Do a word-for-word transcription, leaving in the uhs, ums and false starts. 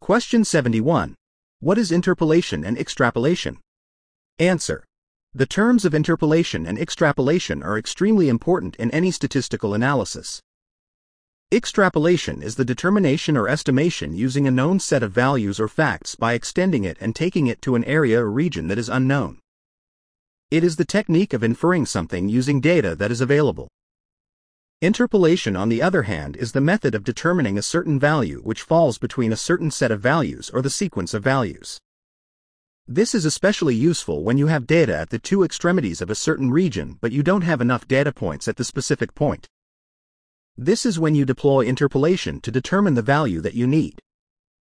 Question seventy-one. What is interpolation and extrapolation? Answer. The terms of interpolation and extrapolation are extremely important in any statistical analysis. Extrapolation is the determination or estimation using a known set of values or facts by extending it and taking it to an area or region that is unknown. It is the technique of inferring something using data that is available. Interpolation, on the other hand, is the method of determining a certain value which falls between a certain set of values or the sequence of values. This is especially useful when you have data at the two extremities of a certain region but you don't have enough data points at the specific point. This is when you deploy interpolation to determine the value that you need.